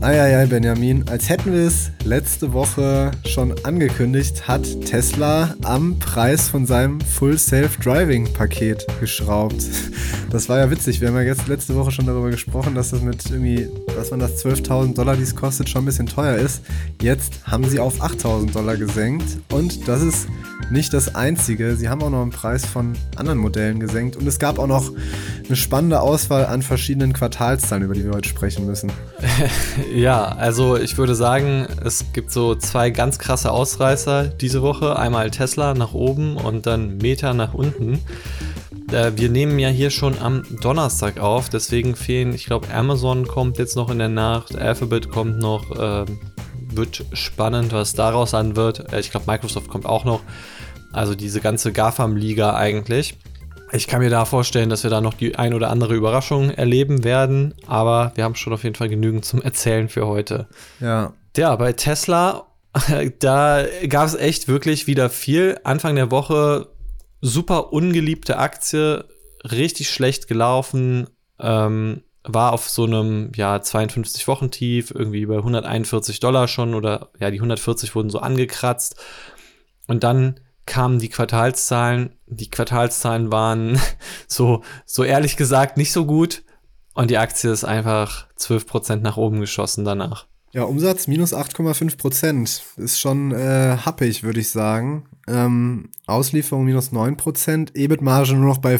Eieiei, Benjamin, als hätten wir es letzte Woche schon angekündigt, hat Tesla am Preis von seinem Full Self-Driving-Paket geschraubt. Das war ja witzig, wir haben ja jetzt letzte Woche schon darüber gesprochen, dass das mit irgendwie, was man das $12.000, die es kostet, schon ein bisschen teuer ist. Jetzt haben sie auf $8.000 gesenkt und das ist nicht das Einzige. Sie haben auch noch einen Preis von anderen Modellen gesenkt und es gab auch noch eine spannende Auswahl an verschiedenen Quartalszahlen, über die wir heute sprechen müssen. Ja, also ich würde sagen, es gibt so zwei ganz krasse Ausreißer diese Woche. Einmal Tesla nach oben und dann Meta nach unten. Wir nehmen ja hier schon am Donnerstag auf, deswegen fehlen, ich glaube, Amazon kommt jetzt noch in der Nacht, Alphabet kommt noch, wird spannend, was daraus an wird. Ich glaube, Microsoft kommt auch noch. Also diese ganze GAFAM-Liga eigentlich. Ich kann mir da vorstellen, dass wir da noch die ein oder andere Überraschung erleben werden, aber wir haben schon auf jeden Fall genügend zum Erzählen für heute. Ja, bei Tesla, da gab es echt wirklich wieder viel. Anfang der Woche super ungeliebte Aktie, richtig schlecht gelaufen, war auf so einem 52-Wochen-Tief, irgendwie bei $141 schon oder die 140 wurden so angekratzt und dann kamen die Quartalszahlen. Die Quartalszahlen waren so ehrlich gesagt nicht so gut und die Aktie ist einfach 12% nach oben geschossen danach. Ja, Umsatz minus 8,5%. Ist schon happig, würde ich sagen. Auslieferung minus 9%, EBIT-Marge nur noch bei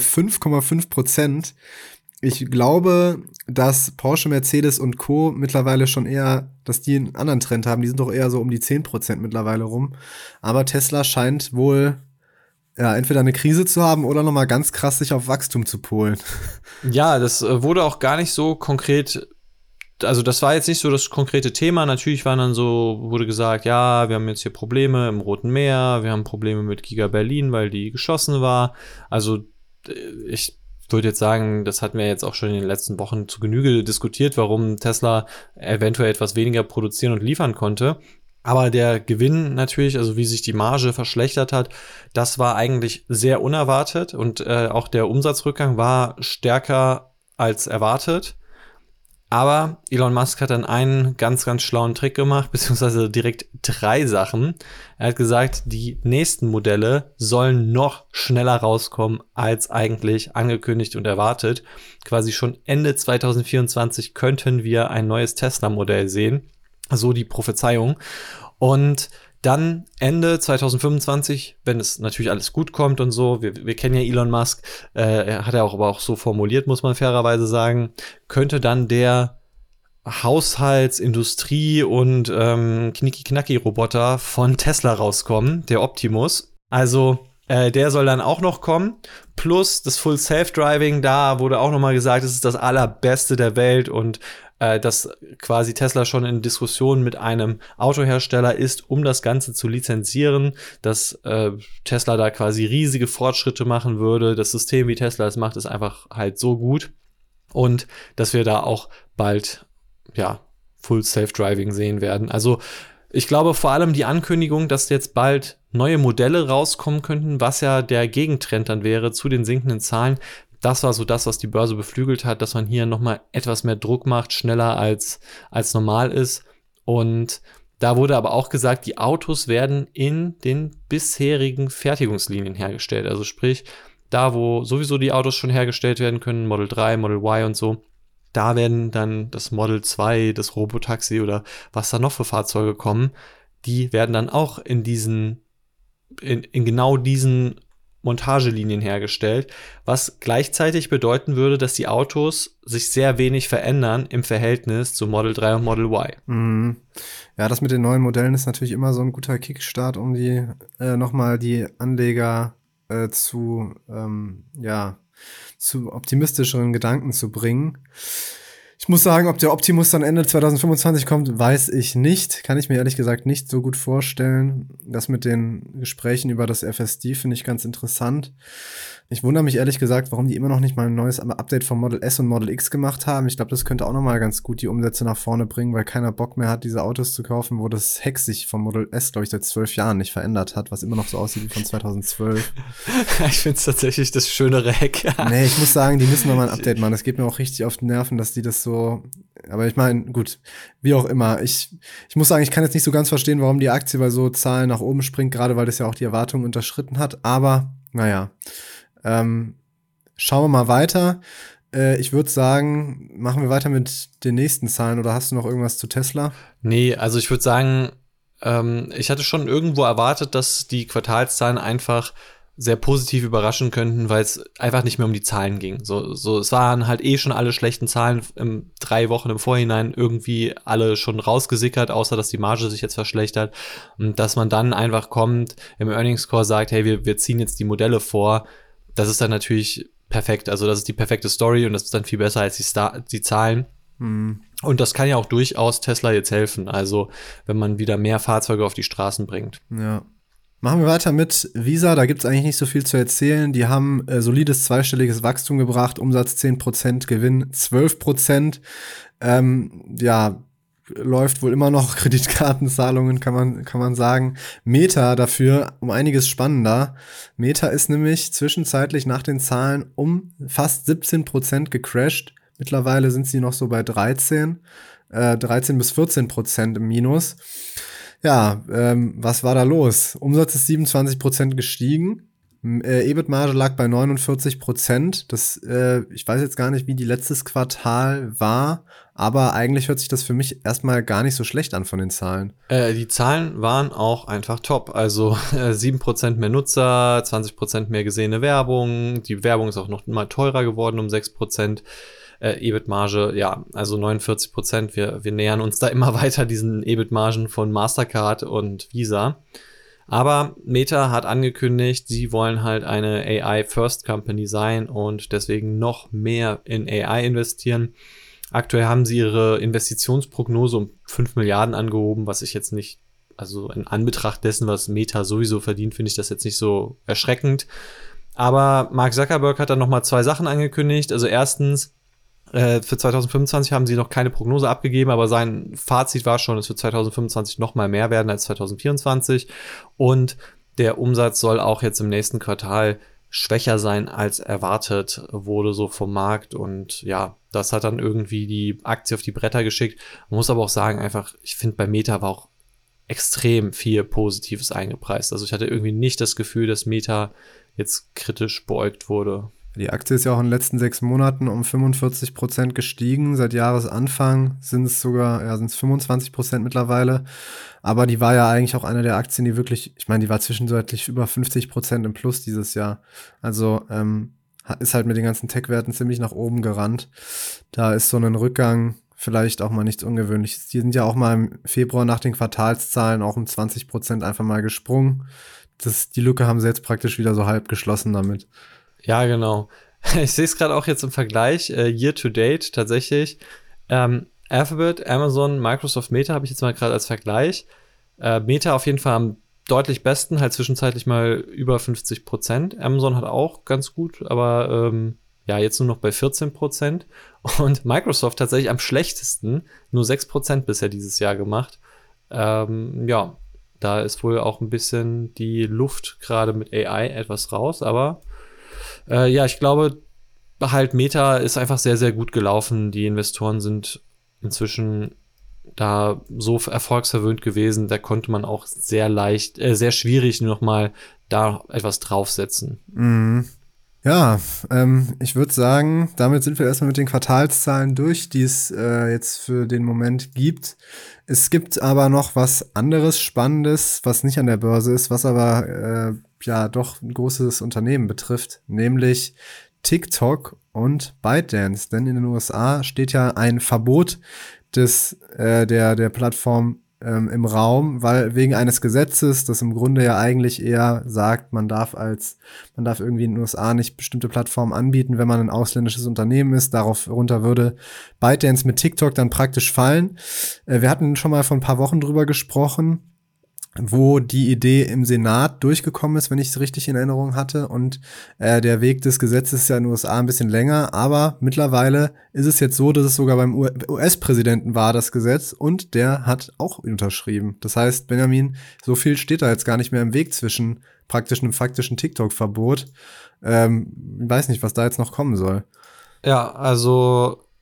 5,5%. Ich glaube, dass Porsche, Mercedes und Co. mittlerweile schon eher, dass die einen anderen Trend haben. Die sind doch eher so um die 10% mittlerweile rum. Aber Tesla scheint wohl entweder eine Krise zu haben oder nochmal ganz krass sich auf Wachstum zu polen. Ja, das wurde auch gar nicht so konkret. Also das war jetzt nicht so das konkrete Thema. Natürlich wurde gesagt, ja, wir haben jetzt hier Probleme im Roten Meer, wir haben Probleme mit Giga Berlin, weil die geschossen war. Also ich würde jetzt sagen, das hatten wir jetzt auch schon in den letzten Wochen zu Genüge diskutiert, warum Tesla eventuell etwas weniger produzieren und liefern konnte. Aber der Gewinn natürlich, also wie sich die Marge verschlechtert hat, das war eigentlich sehr unerwartet und auch der Umsatzrückgang war stärker als erwartet. Aber Elon Musk hat dann einen ganz, ganz schlauen Trick gemacht, beziehungsweise direkt 3 Sachen. Er hat gesagt, die nächsten Modelle sollen noch schneller rauskommen als eigentlich angekündigt und erwartet. Quasi schon Ende 2024 könnten wir ein neues Tesla-Modell sehen. So die Prophezeiung. Und dann Ende 2025, wenn es natürlich alles gut kommt und so, wir kennen ja Elon Musk, hat er aber auch so formuliert, muss man fairerweise sagen, könnte dann der Haushalts-, Industrie- und Knicki-Knacki-Roboter von Tesla rauskommen, der Optimus. Also der soll dann auch noch kommen, plus das Full Self-Driving, da wurde auch nochmal gesagt, es ist das allerbeste der Welt und dass quasi Tesla schon in Diskussionen mit einem Autohersteller ist, um das Ganze zu lizenzieren, dass Tesla da quasi riesige Fortschritte machen würde. Das System, wie Tesla es macht, ist einfach halt so gut und dass wir da auch bald Full Self-Driving sehen werden. Also ich glaube vor allem die Ankündigung, dass jetzt bald neue Modelle rauskommen könnten, was ja der Gegentrend dann wäre zu den sinkenden Zahlen. Das war so das, was die Börse beflügelt hat, dass man hier nochmal etwas mehr Druck macht, schneller als normal ist. Und da wurde aber auch gesagt, die Autos werden in den bisherigen Fertigungslinien hergestellt. Also sprich, da wo sowieso die Autos schon hergestellt werden können, Model 3, Model Y und so, da werden dann das Model 2, das Robotaxi oder was da noch für Fahrzeuge kommen, die werden dann auch in genau diesen Montagelinien hergestellt, was gleichzeitig bedeuten würde, dass die Autos sich sehr wenig verändern im Verhältnis zu Model 3 und Model Y. Mhm. Ja, das mit den neuen Modellen ist natürlich immer so ein guter Kickstart, um die nochmal die Anleger zu optimistischeren Gedanken zu bringen. Ich muss sagen, ob der Optimus dann Ende 2025 kommt, weiß ich nicht. Kann ich mir ehrlich gesagt nicht so gut vorstellen. Das mit den Gesprächen über das FSD finde ich ganz interessant. Ich wundere mich ehrlich gesagt, warum die immer noch nicht mal ein neues Update vom Model S und Model X gemacht haben. Ich glaube, das könnte auch nochmal ganz gut die Umsätze nach vorne bringen, weil keiner Bock mehr hat, diese Autos zu kaufen, wo das Heck sich vom Model S, glaube ich, seit 12 Jahren nicht verändert hat, was immer noch so aussieht wie von 2012. Ich finde es tatsächlich das schönere Heck. Nee, ich muss sagen, die müssen nochmal ein Update machen. Das geht mir auch richtig auf die Nerven, dass die das so aber ich meine, gut, wie auch immer. Ich muss sagen, ich kann jetzt nicht so ganz verstehen, warum die Aktie bei so Zahlen nach oben springt, gerade weil das ja auch die Erwartungen unterschritten hat. Aber, naja, schauen wir mal weiter. Ich würde sagen, machen wir weiter mit den nächsten Zahlen. Oder hast du noch irgendwas zu Tesla? Nee, also ich würde sagen, ich hatte schon irgendwo erwartet, dass die Quartalszahlen einfach sehr positiv überraschen könnten, weil es einfach nicht mehr um die Zahlen ging. So, es waren halt schon alle schlechten Zahlen 3 Wochen im Vorhinein irgendwie alle schon rausgesickert, außer dass die Marge sich jetzt verschlechtert. Und dass man dann einfach kommt, im Earnings Call sagt, hey, wir ziehen jetzt die Modelle vor, das ist dann natürlich perfekt. Also das ist die perfekte Story und das ist dann viel besser als die Zahlen. Und das kann ja auch durchaus Tesla jetzt helfen. Also wenn man wieder mehr Fahrzeuge auf die Straßen bringt. Ja. Machen wir weiter mit Visa, da gibt's eigentlich nicht so viel zu erzählen. Die haben solides zweistelliges Wachstum gebracht, Umsatz 10%, Gewinn 12%. Ja, läuft wohl immer noch, Kreditkartenzahlungen kann man sagen. Meta dafür um einiges spannender. Meta ist nämlich zwischenzeitlich nach den Zahlen um fast 17% gecrashed. Mittlerweile sind sie noch so bei 13 bis 14% im Minus. Ja, was war da los? Umsatz ist 27% gestiegen. EBIT-Marge lag bei 49%. Ich weiß jetzt gar nicht, wie die letztes Quartal war, aber eigentlich hört sich das für mich erstmal gar nicht so schlecht an von den Zahlen. Die Zahlen waren auch einfach top. Also 7% mehr Nutzer, 20% mehr gesehene Werbung. Die Werbung ist auch noch mal teurer geworden um 6%. EBIT-Marge, ja, also 49%. Wir nähern uns da immer weiter diesen EBIT-Margen von Mastercard und Visa. Aber Meta hat angekündigt, sie wollen halt eine AI-First-Company sein und deswegen noch mehr in AI investieren. Aktuell haben sie ihre Investitionsprognose um 5 Milliarden angehoben, was ich jetzt nicht, also in Anbetracht dessen, was Meta sowieso verdient, finde ich das jetzt nicht so erschreckend. Aber Mark Zuckerberg hat dann nochmal 2 Sachen angekündigt. Also erstens, für 2025 haben sie noch keine Prognose abgegeben, aber sein Fazit war schon, es wird 2025 noch mal mehr werden als 2024. Und der Umsatz soll auch jetzt im nächsten Quartal schwächer sein als erwartet wurde, so vom Markt. Und ja, das hat dann irgendwie die Aktie auf die Bretter geschickt. Man muss aber auch sagen, einfach, ich finde, bei Meta war auch extrem viel Positives eingepreist. Also ich hatte irgendwie nicht das Gefühl, dass Meta jetzt kritisch beäugt wurde. Die Aktie ist ja auch in den letzten 6 Monaten um 45% gestiegen. Seit Jahresanfang sind es 25% mittlerweile. Aber die war ja eigentlich auch eine der Aktien, die wirklich, ich meine, die war zwischenzeitlich über 50% im Plus dieses Jahr. Also ist halt mit den ganzen Tech-Werten ziemlich nach oben gerannt. Da ist so ein Rückgang vielleicht auch mal nichts Ungewöhnliches. Die sind ja auch mal im Februar nach den Quartalszahlen auch um 20% einfach mal gesprungen. Die Lücke haben sie jetzt praktisch wieder so halb geschlossen damit. Ja, genau. Ich sehe es gerade auch jetzt im Vergleich, year to date tatsächlich. Alphabet, Amazon, Microsoft, Meta habe ich jetzt mal gerade als Vergleich. Meta auf jeden Fall am deutlich besten, halt zwischenzeitlich mal über 50%. Amazon hat auch ganz gut, aber ja, jetzt nur noch bei 14%. Und Microsoft tatsächlich am schlechtesten, nur 6% bisher dieses Jahr gemacht. Ja, da ist wohl auch ein bisschen die Luft gerade mit AI etwas raus, aber ja, ich glaube, halt Meta ist einfach sehr, sehr gut gelaufen. Die Investoren sind inzwischen da so erfolgsverwöhnt gewesen, da konnte man auch sehr leicht, sehr schwierig noch mal da etwas draufsetzen. Mhm. Ja, ich würde sagen, damit sind wir erstmal mit den Quartalszahlen durch, die es jetzt für den Moment gibt. Es gibt aber noch was anderes Spannendes, was nicht an der Börse ist, was aber ja doch ein großes Unternehmen betrifft, nämlich TikTok und ByteDance. Denn in den USA steht ja ein Verbot der Plattform im Raum, weil wegen eines Gesetzes, das im Grunde ja eigentlich eher sagt, man darf irgendwie in den USA nicht bestimmte Plattformen anbieten, wenn man ein ausländisches Unternehmen ist. Darunter würde ByteDance mit TikTok dann praktisch fallen. Wir hatten schon mal vor ein paar Wochen drüber gesprochen, wo die Idee im Senat durchgekommen ist, wenn ich es richtig in Erinnerung hatte. Und der Weg des Gesetzes ist ja in den USA ein bisschen länger. Aber mittlerweile ist es jetzt so, dass es sogar beim US-Präsidenten war, das Gesetz. Und der hat auch unterschrieben. Das heißt, Benjamin, so viel steht da jetzt gar nicht mehr im Weg zwischen praktisch einem faktischen TikTok-Verbot. Ich weiß nicht, was da jetzt noch kommen soll. Ja, also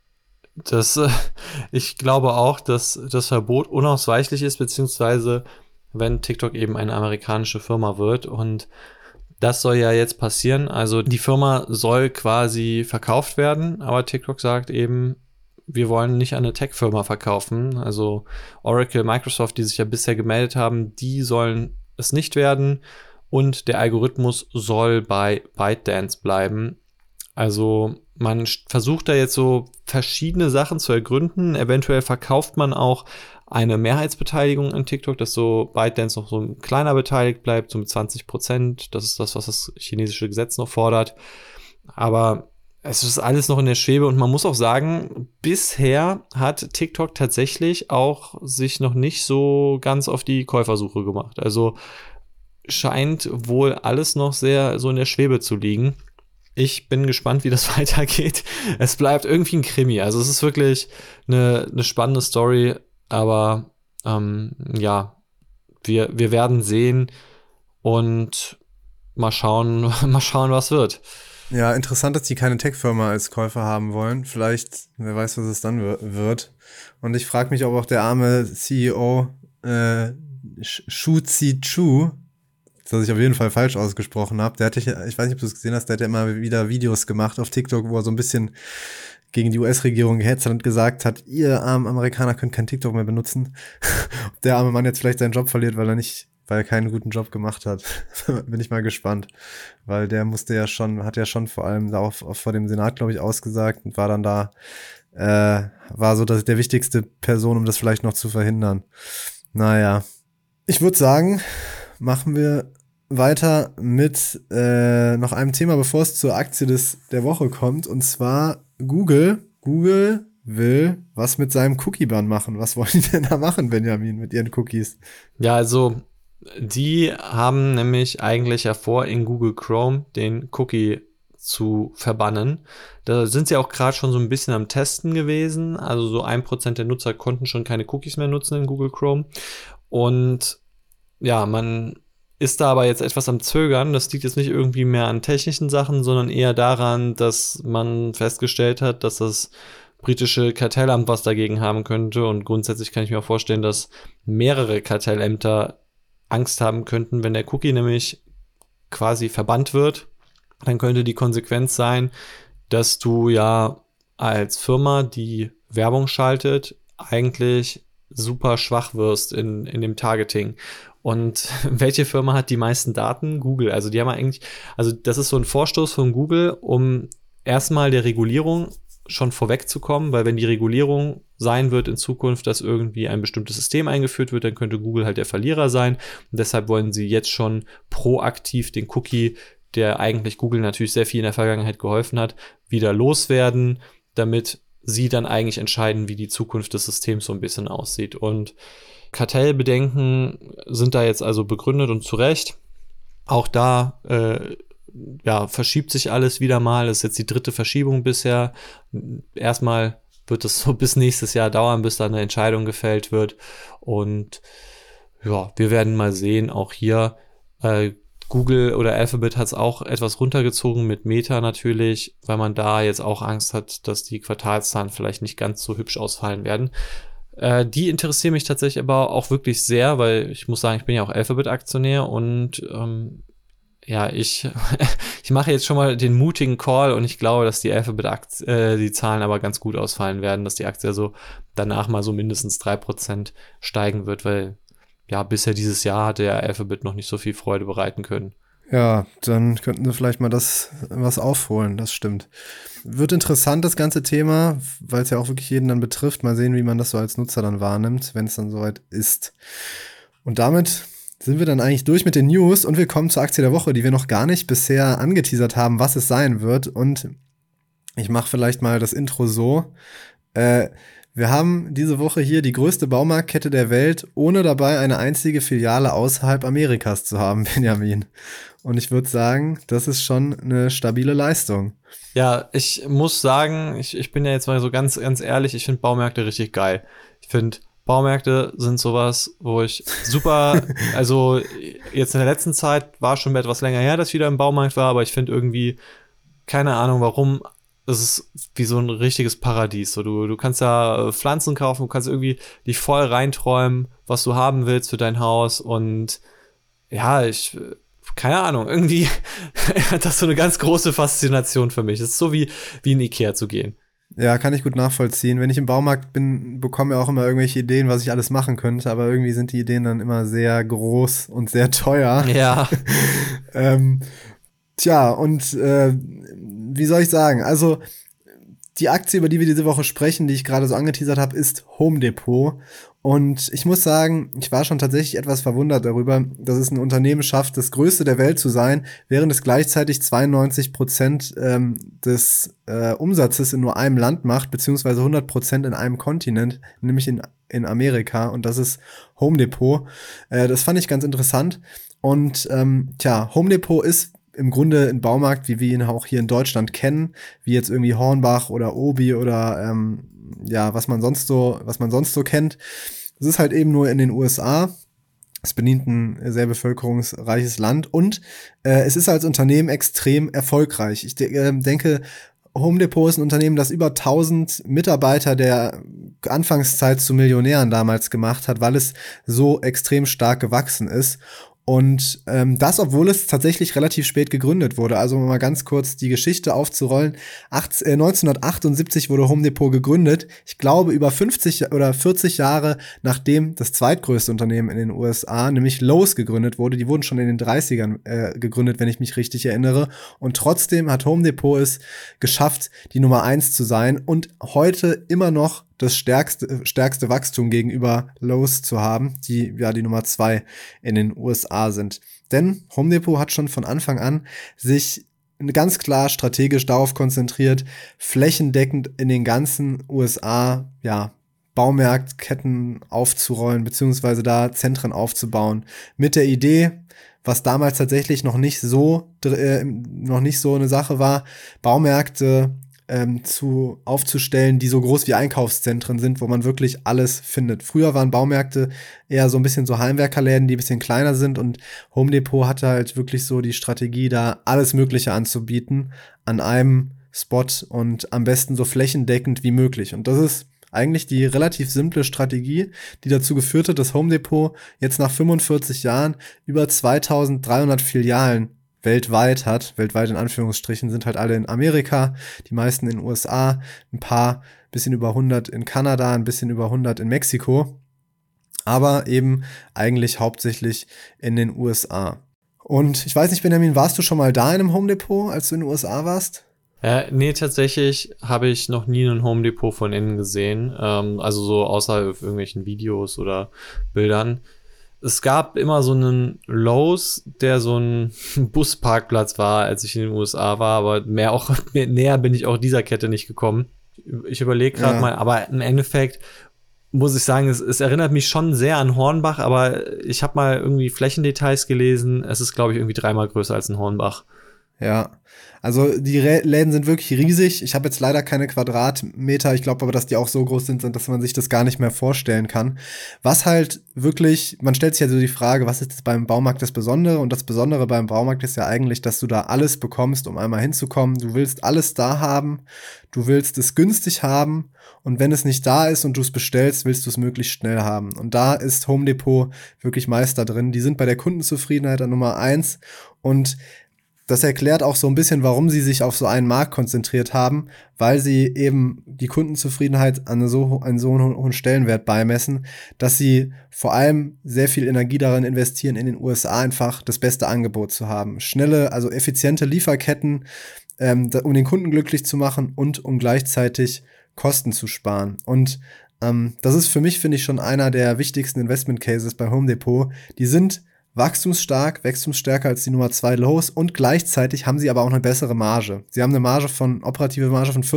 Ich glaube auch, dass das Verbot unausweichlich ist, beziehungsweise wenn TikTok eben eine amerikanische Firma wird. Und das soll ja jetzt passieren. Also die Firma soll quasi verkauft werden, aber TikTok sagt eben, wir wollen nicht an eine Tech-Firma verkaufen. Also Oracle, Microsoft, die sich ja bisher gemeldet haben, die sollen es nicht werden. Und der Algorithmus soll bei ByteDance bleiben. Also man versucht da jetzt so verschiedene Sachen zu ergründen. Eventuell verkauft man auch eine Mehrheitsbeteiligung an TikTok, dass so ByteDance noch so ein kleiner beteiligt bleibt, so mit 20%. Das ist das, was das chinesische Gesetz noch fordert. Aber es ist alles noch in der Schwebe und man muss auch sagen, bisher hat TikTok tatsächlich auch sich noch nicht so ganz auf die Käufersuche gemacht. Also scheint wohl alles noch sehr so in der Schwebe zu liegen. Ich bin gespannt, wie das weitergeht. Es bleibt irgendwie ein Krimi. Also es ist wirklich eine spannende Story, aber ja, wir werden sehen und mal schauen, was wird. Ja, interessant, dass die keine Tech-Firma als Käufer haben wollen. Vielleicht, wer weiß, was es dann wird. Und ich frage mich, ob auch der arme CEO Shu Zi-Chu, das ich auf jeden Fall falsch ausgesprochen habe, ich weiß nicht, ob du es gesehen hast, der hat ja immer wieder Videos gemacht auf TikTok, wo er so ein bisschen gegen die US-Regierung gehetzt hat und gesagt hat, ihr armen Amerikaner könnt kein TikTok mehr benutzen. Ob der arme Mann jetzt vielleicht seinen Job verliert, weil er keinen guten Job gemacht hat. Bin ich mal gespannt. Weil der hat ja schon vor allem da auch vor dem Senat, glaube ich, ausgesagt und war dann da, war so der wichtigste Person, um das vielleicht noch zu verhindern. Naja. Ich würde sagen, machen wir weiter mit noch einem Thema, bevor es zur Aktie der Woche kommt, und zwar Google. Google will was mit seinem Cookie-Bann machen. Was wollen die denn da machen, Benjamin, mit ihren Cookies? Ja, also die haben nämlich eigentlich ja vor, in Google Chrome den Cookie zu verbannen. Da sind sie auch gerade schon so ein bisschen am Testen gewesen. Also so 1% der Nutzer konnten schon keine Cookies mehr nutzen in Google Chrome. Und ja, man ist da aber jetzt etwas am Zögern. Das liegt jetzt nicht irgendwie mehr an technischen Sachen, sondern eher daran, dass man festgestellt hat, dass das britische Kartellamt was dagegen haben könnte. Und grundsätzlich kann ich mir auch vorstellen, dass mehrere Kartellämter Angst haben könnten, wenn der Cookie nämlich quasi verbannt wird. Dann könnte die Konsequenz sein, dass du ja als Firma, die Werbung schaltet, eigentlich super schwach wirst in dem Targeting. Und welche Firma hat die meisten Daten? Google. Also die haben eigentlich, also das ist so ein Vorstoß von Google, um erstmal der Regulierung schon vorwegzukommen, weil wenn die Regulierung sein wird in Zukunft, dass irgendwie ein bestimmtes System eingeführt wird, dann könnte Google halt der Verlierer sein. Und deshalb wollen sie jetzt schon proaktiv den Cookie, der eigentlich Google natürlich sehr viel in der Vergangenheit geholfen hat, wieder loswerden, damit sie dann eigentlich entscheiden, wie die Zukunft des Systems so ein bisschen aussieht. Und Kartellbedenken sind da jetzt also begründet und zu Recht. Auch da verschiebt sich alles wieder mal. Das ist jetzt die 3. Verschiebung bisher. Erstmal wird es so bis nächstes Jahr dauern, bis da eine Entscheidung gefällt wird. Und ja, wir werden mal sehen. Auch hier Google oder Alphabet hat es auch etwas runtergezogen mit Meta natürlich, weil man da jetzt auch Angst hat, dass die Quartalszahlen vielleicht nicht ganz so hübsch ausfallen werden. Die interessieren mich tatsächlich aber auch wirklich sehr, weil ich muss sagen, ich bin ja auch Alphabet-Aktionär und ich mache jetzt schon mal den mutigen Call und ich glaube, dass die die Zahlen aber ganz gut ausfallen werden, dass die Aktie so danach mal so mindestens 3% steigen wird, weil ja, bisher dieses Jahr hatte ja Alphabet noch nicht so viel Freude bereiten können. Ja, dann könnten sie vielleicht mal was aufholen, das stimmt. Wird interessant, das ganze Thema, weil es ja auch wirklich jeden dann betrifft. Mal sehen, wie man das so als Nutzer dann wahrnimmt, wenn es dann soweit ist. Und damit sind wir dann eigentlich durch mit den News und wir kommen zur Aktie der Woche, die wir noch gar nicht bisher angeteasert haben, was es sein wird. Und ich mache vielleicht mal das Intro so. Wir haben diese Woche hier die größte Baumarktkette der Welt, ohne dabei eine einzige Filiale außerhalb Amerikas zu haben, Benjamin. Und ich würde sagen, das ist schon eine stabile Leistung. Ja, ich muss sagen, ich bin ja jetzt mal so ganz ehrlich, ich finde Baumärkte richtig geil. Ich finde, Baumärkte sind sowas, wo ich super, also jetzt in der letzten Zeit war schon etwas länger her, dass ich wieder im Baumarkt war, aber ich finde irgendwie, keine Ahnung warum, es ist wie so ein richtiges Paradies. So, du kannst da Pflanzen kaufen, du kannst irgendwie dich voll reinträumen, was du haben willst für dein Haus. Und ja, keine Ahnung, irgendwie hat das so eine ganz große Faszination für mich. Es ist so wie in Ikea zu gehen. Ja, kann ich gut nachvollziehen. Wenn ich im Baumarkt bin, bekomme ich auch immer irgendwelche Ideen, was ich alles machen könnte, aber irgendwie sind die Ideen dann immer sehr groß und sehr teuer. Ja. Tja, und wie soll ich sagen? Also, die Aktie, über die wir diese Woche sprechen, die ich gerade so angeteasert habe, ist Home Depot. Und ich muss sagen, ich war schon tatsächlich etwas verwundert darüber, dass es ein Unternehmen schafft, das größte der Welt zu sein, während es gleichzeitig 92% des Umsatzes in nur einem Land macht, beziehungsweise 100% in einem Kontinent, nämlich in Amerika. Und das ist Home Depot. Das fand ich ganz interessant. Und Home Depot ist im Grunde ein Baumarkt, wie wir ihn auch hier in Deutschland kennen, wie jetzt irgendwie Hornbach oder Obi oder was man sonst so kennt. Es ist halt eben nur in den USA. Es bedient ein sehr bevölkerungsreiches Land und es ist als Unternehmen extrem erfolgreich. Ich denke, Home Depot ist ein Unternehmen, das über 1000 Mitarbeiter der Anfangszeit zu Millionären damals gemacht hat, weil es so extrem stark gewachsen ist. Und das, obwohl es tatsächlich relativ spät gegründet wurde. Also um mal ganz kurz die Geschichte aufzurollen. 1978 wurde Home Depot gegründet. Ich glaube, über 50 oder 40 Jahre nachdem das zweitgrößte Unternehmen in den USA, nämlich Lowe's, gegründet wurde. Die wurden schon in den 30ern gegründet, wenn ich mich richtig erinnere. Und trotzdem hat Home Depot es geschafft, die Nummer 1 zu sein und heute immer noch das stärkste Wachstum gegenüber Lowe's zu haben, die die Nummer 2 in den USA sind. Denn Home Depot hat schon von Anfang an sich ganz klar strategisch darauf konzentriert, flächendeckend in den ganzen USA, Baumarktketten aufzurollen, beziehungsweise da Zentren aufzubauen. Mit der Idee, was damals tatsächlich noch nicht so eine Sache war, Baumärkte aufzustellen, die so groß wie Einkaufszentren sind, wo man wirklich alles findet. Früher waren Baumärkte eher so ein bisschen so Heimwerkerläden, die ein bisschen kleiner sind, und Home Depot hatte halt wirklich so die Strategie, da alles Mögliche anzubieten an einem Spot und am besten so flächendeckend wie möglich. Und das ist eigentlich die relativ simple Strategie, die dazu geführt hat, dass Home Depot jetzt nach 45 Jahren über 2300 Filialen weltweit hat. Weltweit in Anführungsstrichen, sind halt alle in Amerika, die meisten in den USA, ein paar, bisschen über 100 in Kanada, ein bisschen über 100 in Mexiko, aber eben eigentlich hauptsächlich in den USA. Und ich weiß nicht, Benjamin, warst du schon mal da in einem Home Depot, als du in den USA warst? Nee, tatsächlich habe ich noch nie ein Home Depot von innen gesehen, also so außer irgendwelchen Videos oder Bildern. Es gab immer so einen Lowe's, der so ein Busparkplatz war, als ich in den USA war, aber näher bin ich auch dieser Kette nicht gekommen. Ich überlege gerade mal, aber im Endeffekt muss ich sagen, es erinnert mich schon sehr an Hornbach, aber ich habe mal irgendwie Flächendetails gelesen. Es ist, glaube ich, irgendwie 3-mal größer als ein Hornbach. Ja, also die Läden sind wirklich riesig. Ich habe jetzt leider keine Quadratmeter. Ich glaube aber, dass die auch so groß sind, dass man sich das gar nicht mehr vorstellen kann. Was halt wirklich, man stellt sich ja so die Frage, was ist beim Baumarkt das Besondere? Und das Besondere beim Baumarkt ist ja eigentlich, dass du da alles bekommst, um einmal hinzukommen. Du willst alles da haben, du willst es günstig haben, und wenn es nicht da ist und du es bestellst, willst du es möglichst schnell haben. Und da ist Home Depot wirklich Meister drin. Die sind bei der Kundenzufriedenheit an Nummer 1, und das erklärt auch so ein bisschen, warum sie sich auf so einen Markt konzentriert haben, weil sie eben die Kundenzufriedenheit einen so hohen Stellenwert beimessen, dass sie vor allem sehr viel Energie darin investieren, in den USA einfach das beste Angebot zu haben. Schnelle, also effiziente Lieferketten, um den Kunden glücklich zu machen und um gleichzeitig Kosten zu sparen. Und das ist für mich, finde ich, schon einer der wichtigsten Investment Cases bei Home Depot. Die sind wachstumsstärker als die Nummer 2 Lowe's, und gleichzeitig haben sie aber auch eine bessere Marge. Sie haben eine operative Marge von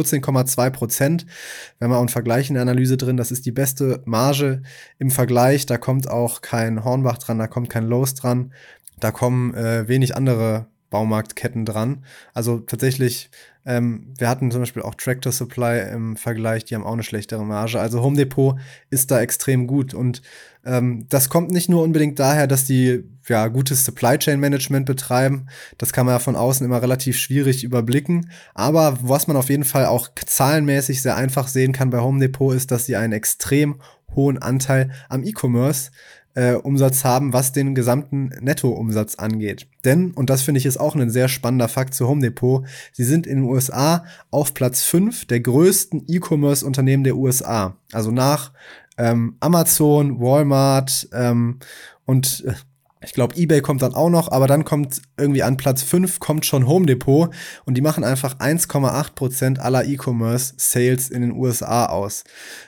14,2%. Wir haben auch einen Vergleich in der Analyse drin, das ist die beste Marge im Vergleich. Da kommt auch kein Hornbach dran, da kommt kein Lowe's dran, da kommen wenig andere Baumarktketten dran. Also tatsächlich, wir hatten zum Beispiel auch Tractor Supply im Vergleich, die haben auch eine schlechtere Marge. Also Home Depot ist da extrem gut, und das kommt nicht nur unbedingt daher, dass die ja, gutes Supply Chain Management betreiben. Das kann man ja von außen immer relativ schwierig überblicken. Aber was man auf jeden Fall auch zahlenmäßig sehr einfach sehen kann bei Home Depot ist, dass sie einen extrem hohen Anteil am E-Commerce Umsatz haben, was den gesamten Nettoumsatz angeht. Denn, und das finde ich ist auch ein sehr spannender Fakt zu Home Depot, sie sind in den USA auf Platz 5 der größten E-Commerce-Unternehmen der USA. Also nach Amazon, Walmart und ich glaube, eBay kommt dann auch noch, aber dann kommt irgendwie an Platz 5 kommt schon Home Depot und die machen einfach 1,8% aller E-Commerce-Sales in den USA aus.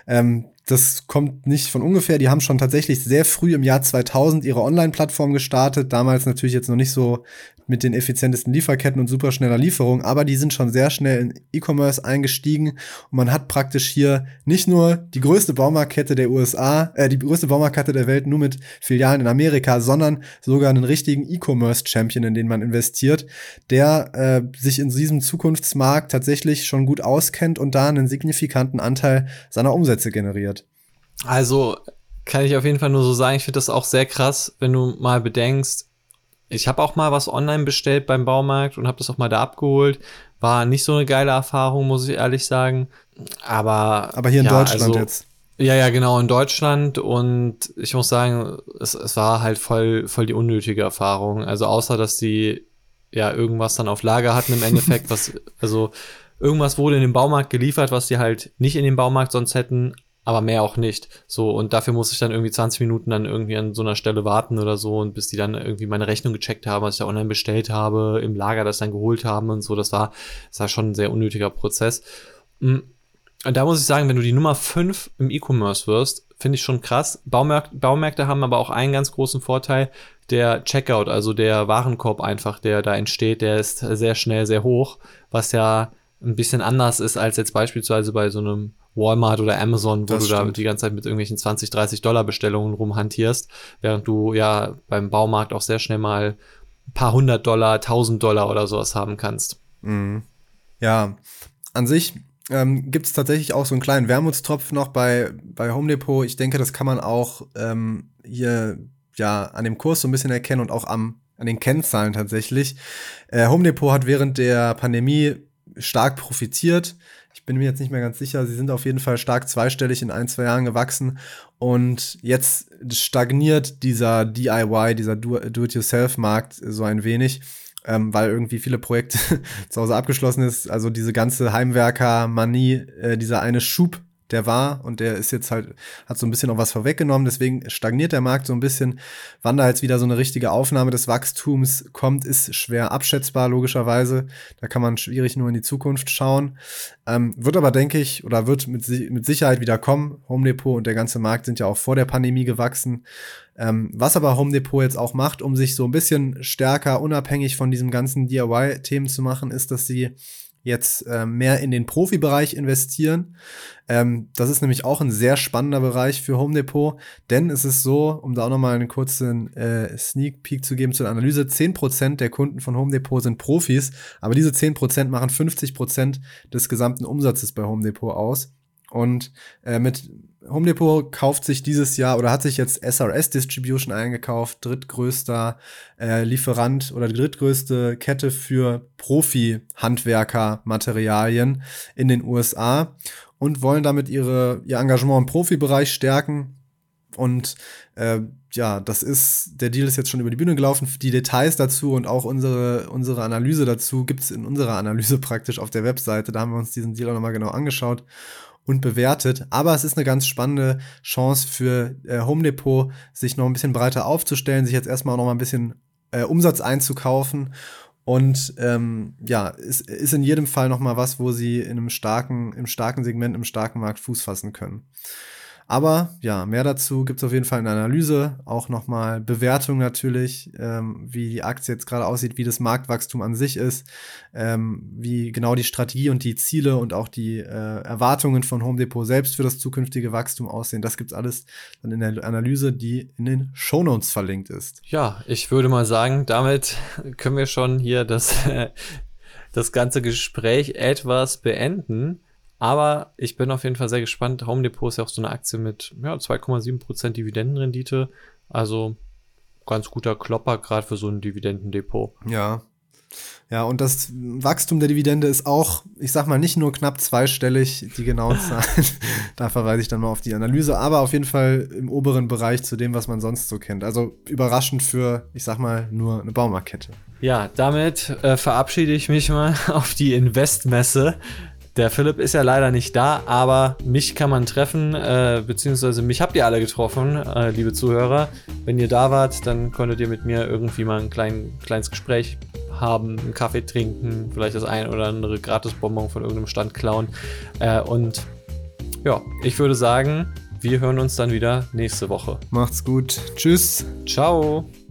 Das kommt nicht von ungefähr. Die haben schon tatsächlich sehr früh im Jahr 2000 ihre Online-Plattform gestartet. Damals natürlich jetzt noch nicht so mit den effizientesten Lieferketten und superschneller Lieferung, aber die sind schon sehr schnell in E-Commerce eingestiegen und man hat praktisch hier nicht nur die größte Baumarktkette der USA, die größte Baumarktkette der Welt nur mit Filialen in Amerika, sondern sogar einen richtigen E-Commerce-Champion, in den man investiert, der sich in diesem Zukunftsmarkt tatsächlich schon gut auskennt und da einen signifikanten Anteil seiner Umsätze generiert. Also kann ich auf jeden Fall nur so sagen, ich finde das auch sehr krass, wenn du mal bedenkst, ich habe auch mal was online bestellt beim Baumarkt und habe das auch mal da abgeholt. War nicht so eine geile Erfahrung, muss ich ehrlich sagen. Aber hier in Deutschland jetzt. Ja, genau, in Deutschland. Und ich muss sagen, es war halt voll die unnötige Erfahrung. Also außer, dass die ja irgendwas dann auf Lager hatten im Endeffekt. Irgendwas wurde in den Baumarkt geliefert, was die halt nicht in den Baumarkt sonst hätten. Aber mehr auch nicht. So, und dafür musste ich dann irgendwie 20 Minuten dann irgendwie an so einer Stelle warten oder so und bis die dann irgendwie meine Rechnung gecheckt haben, was ich da online bestellt habe, im Lager das dann geholt haben und so. Das war schon ein sehr unnötiger Prozess. Und da muss ich sagen, wenn du die Nummer 5 im E-Commerce wirst, finde ich schon krass. Baumärkte haben aber auch einen ganz großen Vorteil. Der Checkout, also der Warenkorb einfach, der da entsteht, der ist sehr schnell, sehr hoch, was ja ein bisschen anders ist als jetzt beispielsweise bei so einem Walmart oder Amazon, wo du da die ganze Zeit mit irgendwelchen $20-30 Bestellungen rumhantierst, während du ja beim Baumarkt auch sehr schnell mal ein paar $100, $1.000 oder sowas haben kannst. Mhm. Ja, an sich gibt es tatsächlich auch so einen kleinen Wermutstropf noch bei Home Depot. Ich denke, das kann man auch hier ja an dem Kurs so ein bisschen erkennen und auch an den Kennzahlen tatsächlich. Home Depot hat während der Pandemie stark profitiert. Ich bin mir jetzt nicht mehr ganz sicher. Sie sind auf jeden Fall stark zweistellig in 1-2 Jahren gewachsen. Und jetzt stagniert dieser DIY, dieser Do-it-yourself-Markt so ein wenig, weil irgendwie viele Projekte zu Hause abgeschlossen ist. Also diese ganze Heimwerker-Manie, dieser eine Schub, der war und der ist jetzt halt, hat so ein bisschen auch was vorweggenommen, deswegen stagniert der Markt so ein bisschen. Wann da jetzt wieder so eine richtige Aufnahme des Wachstums kommt, ist schwer abschätzbar, logischerweise. Da kann man schwierig nur in die Zukunft schauen. Wird aber, denke ich, oder wird mit Sicherheit wieder kommen. Home Depot und der ganze Markt sind ja auch vor der Pandemie gewachsen. Was aber Home Depot jetzt auch macht, um sich so ein bisschen stärker unabhängig von diesem ganzen DIY-Themen zu machen, ist, dass sie jetzt mehr in den Profibereich investieren. Das ist nämlich auch ein sehr spannender Bereich für Home Depot, denn es ist so, um da auch nochmal einen kurzen Sneak Peek zu geben zur Analyse, 10% der Kunden von Home Depot sind Profis, aber diese 10% machen 50% des gesamten Umsatzes bei Home Depot aus. Und mit Home Depot kauft sich dieses Jahr oder hat sich jetzt SRS Distribution eingekauft, drittgrößter Lieferant oder die drittgrößte Kette für Profi-Handwerker-Materialien in den USA und wollen damit ihr Engagement im Profibereich stärken. Und der Deal ist jetzt schon über die Bühne gelaufen. Die Details dazu und auch unsere Analyse dazu gibt's in unserer Analyse praktisch auf der Webseite. Da haben wir uns diesen Deal auch nochmal genau angeschaut und bewertet. Aber es ist eine ganz spannende Chance für Home Depot, sich noch ein bisschen breiter aufzustellen, sich jetzt erstmal auch noch mal ein bisschen Umsatz einzukaufen. Und ist in jedem Fall noch mal was, wo sie im starken Segment, im starken Markt Fuß fassen können. Aber ja, mehr dazu gibt's auf jeden Fall in der Analyse, auch nochmal Bewertung natürlich, wie die Aktie jetzt gerade aussieht, wie das Marktwachstum an sich ist, wie genau die Strategie und die Ziele und auch die Erwartungen von Home Depot selbst für das zukünftige Wachstum aussehen. Das gibt's alles dann in der Analyse, die in den Shownotes verlinkt ist. Ja, ich würde mal sagen, damit können wir schon hier das ganze Gespräch etwas beenden. Aber ich bin auf jeden Fall sehr gespannt. Home Depot ist ja auch so eine Aktie mit 2,7% Dividendenrendite. Also ganz guter Klopper, gerade für so ein Dividendendepot. Ja. Ja, und das Wachstum der Dividende ist auch, ich sag mal, nicht nur knapp zweistellig, die genauen Zahlen. Da verweise ich dann mal auf die Analyse, aber auf jeden Fall im oberen Bereich zu dem, was man sonst so kennt. Also überraschend für, ich sag mal, nur eine Baumarktkette. Ja, damit verabschiede ich mich mal auf die Investmesse. Der Philipp ist ja leider nicht da, aber mich kann man treffen, beziehungsweise mich habt ihr alle getroffen, liebe Zuhörer. Wenn ihr da wart, dann konntet ihr mit mir irgendwie mal ein kleines Gespräch haben, einen Kaffee trinken, vielleicht das ein oder andere Gratisbonbon von irgendeinem Stand klauen. Und ja, ich würde sagen, wir hören uns dann wieder nächste Woche. Macht's gut. Tschüss. Ciao.